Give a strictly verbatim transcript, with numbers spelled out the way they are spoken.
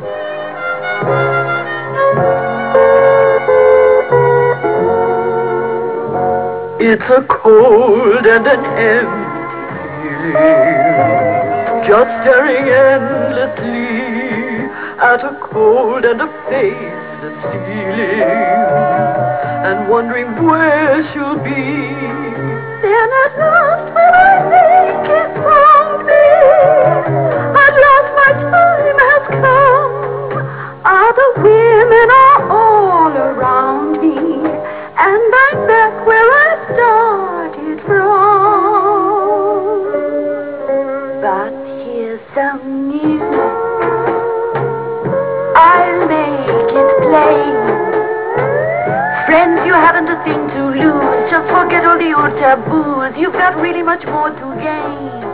It's a cold and an empty feeling, just staring endlessly at a cold and a faceless ceiling, and wondering where she'll be. Then at last when I think it's found me, at last my time has come. Other women are all around me, and I'm back where I started from. But here's some news, I'll make it plain. Friends, you haven't a thing to lose. Just forget all the old taboos. You've got really much more to gain.